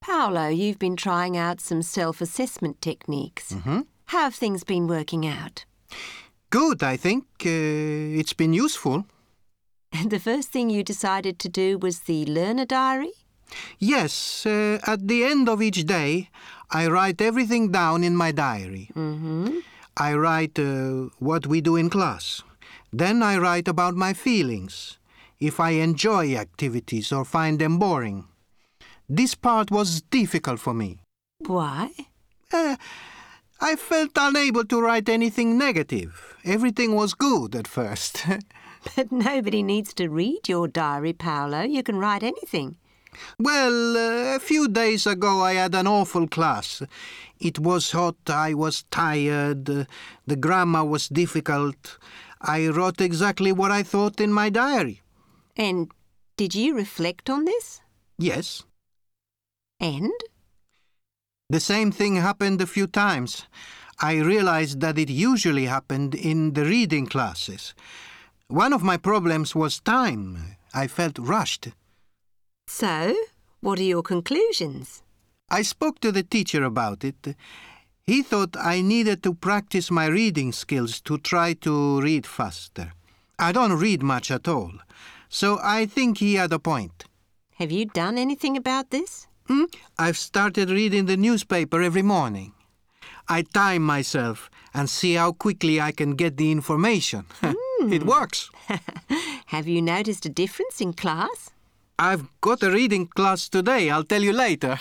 Paolo, you've been trying out some self-assessment techniques. How have things been working out? Good, I think. It's been useful. And the first thing you decided to do was the learner diary? Yes, at the end of each day, I write everything down in my diary. I write what we do in class. Then I write about my feelings, if I enjoy activities or find them boring. This part was difficult for me. Why? I felt unable to write anything negative. Everything was good at first. But nobody needs to read your diary, Paolo. You can write anything. Well, a few days ago I had an awful class. It was hot, I was tired, the grammar was difficult. I wrote exactly what I thought in my diary. And did you reflect on this? Yes. And? The same thing happened a few times. I realized that it usually happened in the reading classes. One of my problems was time. I felt rushed. So, what are your conclusions? I spoke to the teacher about it. He thought I needed to practice my reading skills to try to read faster. I don't read much at all, so I think he had a point. Have you done anything about this? I've started reading the newspaper every morning. I time myself and see how quickly I can get the information. It works. Have you noticed a difference in class? I've got a reading class today. I'll tell you later.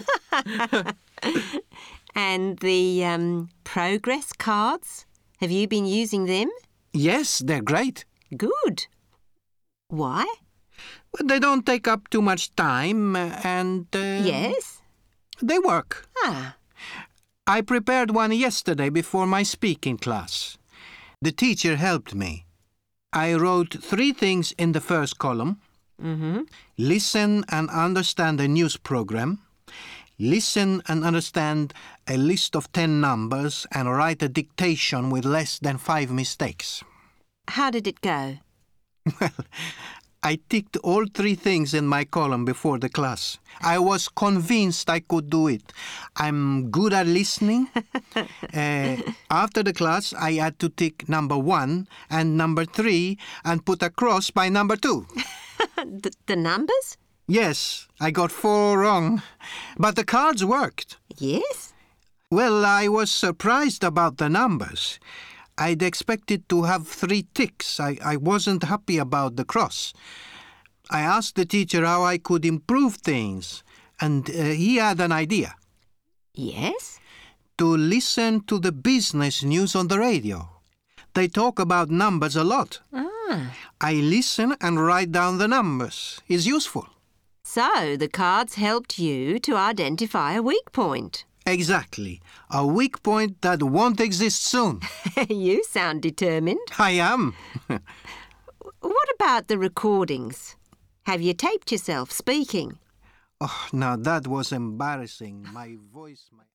And the progress cards? Have you been using them? Yes, they're great. Good. Why? But they don't take up too much time and... Yes? They work. Ah. I prepared one yesterday before my speaking class. The teacher helped me. I wrote 3 things in the first column. Listen and understand a news program. Listen and understand a list of 10 numbers and write a dictation with less than 5 mistakes. How did it go? Well, I ticked all 3 things in my column before the class. I was convinced I could do it. I'm good at listening. After the class, I had to tick number 1 and number 3 and put a cross by number 2. The numbers? Yes, I got 4 wrong. But the cards worked. Yes? Well, I was surprised about the numbers. I'd expected to have 3 ticks. I wasn't happy about the cross. I asked the teacher how I could improve things, and he had an idea. Yes? To listen to the business news on the radio. They talk about numbers a lot. I listen and write down the numbers. It's useful. So the cards helped you to identify a weak point. Exactly. A weak point that won't exist soon. You sound determined. I am. What about the recordings? Have you taped yourself speaking? Oh, now that was embarrassing. My voice...